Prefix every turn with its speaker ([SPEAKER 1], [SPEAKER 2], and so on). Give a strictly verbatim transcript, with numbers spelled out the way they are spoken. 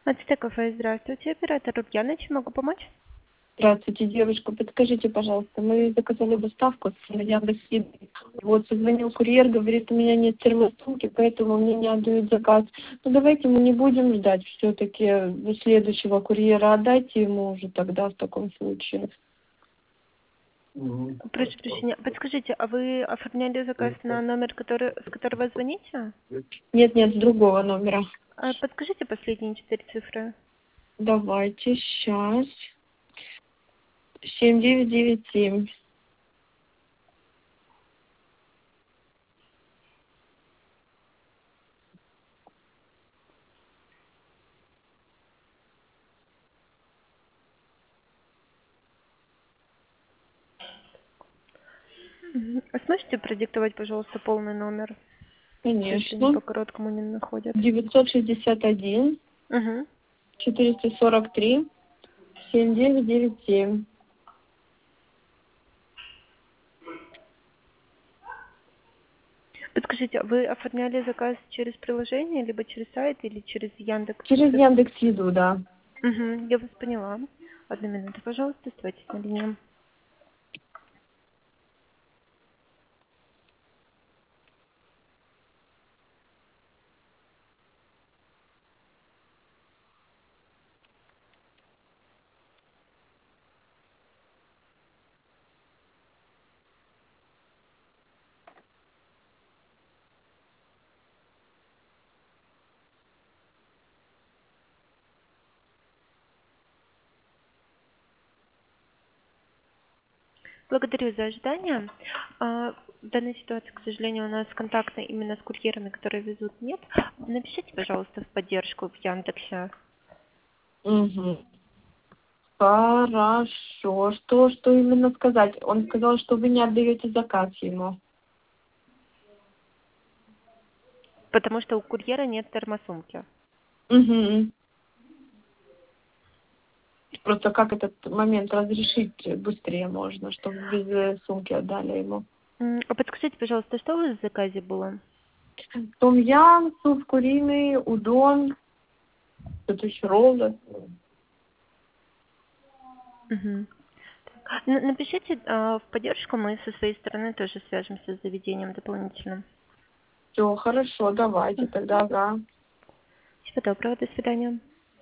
[SPEAKER 1] Ацтек кафе, здравствуйте, оператор Ульяна, чем могу помочь?
[SPEAKER 2] Здравствуйте, девушка. Подскажите, пожалуйста, мы заказали доставку с Яндекс.Еды. Вот, позвонил курьер, говорит, у меня нет термосумки, поэтому мне не отдают заказ. Ну, давайте мы не будем ждать все-таки до следующего курьера, отдайте ему уже тогда в таком случае.
[SPEAKER 1] Прошу прощения, подскажите, а вы оформляли заказ на номер, который, с которого звоните?
[SPEAKER 2] Нет, нет, с другого номера.
[SPEAKER 1] А подскажите последние четыре цифры.
[SPEAKER 2] Давайте, сейчас. семь девять девять семь.
[SPEAKER 1] Мгм. А сможете продиктовать, пожалуйста, полный номер, если они
[SPEAKER 2] Конечно.
[SPEAKER 1] по короткому не находят?
[SPEAKER 2] девятьсот шестьдесят один
[SPEAKER 1] Угу.
[SPEAKER 2] четыреста сорок три семь девять девять семь.
[SPEAKER 1] Подскажите, а вы оформляли заказ через приложение, либо через сайт, или через Яндекс?
[SPEAKER 2] Через Яндекс.Еду, да.
[SPEAKER 1] Угу, я вас поняла. Одну минуту, пожалуйста, оставайтесь на линии. Благодарю за ожидание. А, В данной ситуации, к сожалению, у нас контакта именно с курьерами, которые везут, нет. Напишите, пожалуйста, в поддержку в Яндексе.
[SPEAKER 2] Угу. Хорошо. Что, что именно сказать? Он сказал, что вы не отдаете заказ ему.
[SPEAKER 1] Потому что у курьера нет термосумки.
[SPEAKER 2] Угу. Просто как этот момент разрешить быстрее можно, чтобы без э, сумки отдали ему.
[SPEAKER 1] М, А подскажите, пожалуйста, что у вас в заказе было?
[SPEAKER 2] Том-ям, суп куриный, удон, что-то еще роллы.
[SPEAKER 1] Мгм. Н- Напишите а, в поддержку, мы со своей стороны тоже свяжемся с заведением дополнительно.
[SPEAKER 2] Все, хорошо, давайте
[SPEAKER 1] М.
[SPEAKER 2] тогда, да.
[SPEAKER 1] Всего доброго, до свидания.